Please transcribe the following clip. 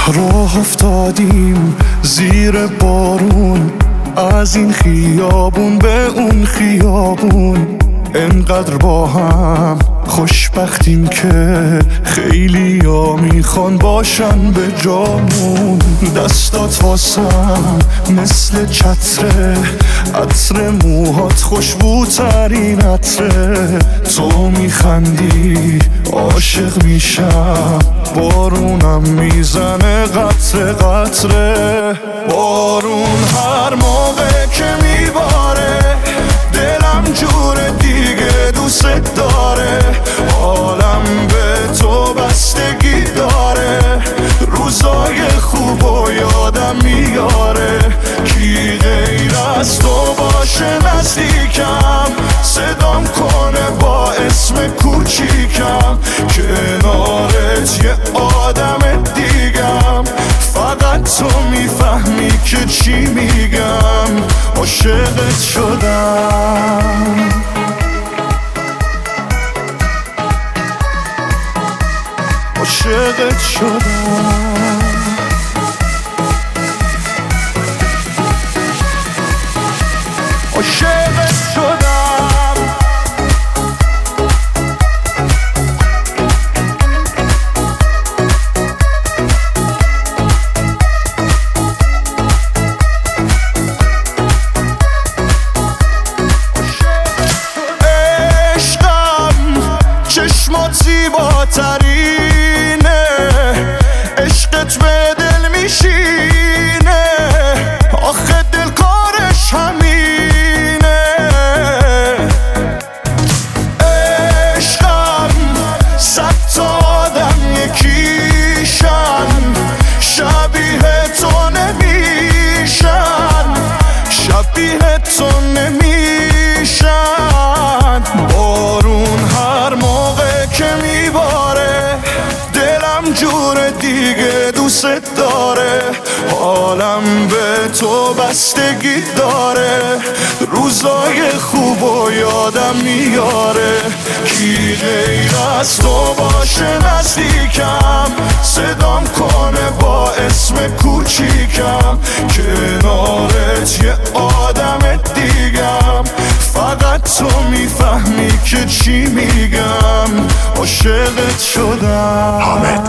راه افتادیم زیر بارون، از این خیابون به اون خیابون. انقدر با هم خوشبختیم که خیلی ها میخوان باشن به جامون. دستات واسم مثل چتره، عطر موهات خوشبوترین عطره. تو میخندی عاشق میشم، بارونم میزنه قطره قطره. بارون هر موقع که میباره دلم جور دیگه دوست داره. حالم به تو بستگی داره، روزای خوب و یادم میاره. کی غیر از تو باشه نزدیکم، صدام کنه با اسم کوچیکم. کنارت یه آدم دیگم، فقط تو میفهمی که چی میگم. عاشقت شدم، عاشقت شدم، عاشقت شدم. چشمات زیباترینه، عشقت به دل میشینه. آخه دل کارش همینه. عشقم صد تا آدم یکیشن، شبیه تو نمیشن، شبیه تو نمیشن. بارون هر موقع که میباره دلم جور دیگه دوست داره. حالم به تو بستگی داره، روزای خوب و یادم میاره. کی غیر از تو باشه نزدیکم، صدام کنه با اسم کوچیکم. کنارت یه آدم دیگم، فقط تو میفهمی که چی میگم. عاشقت شدم.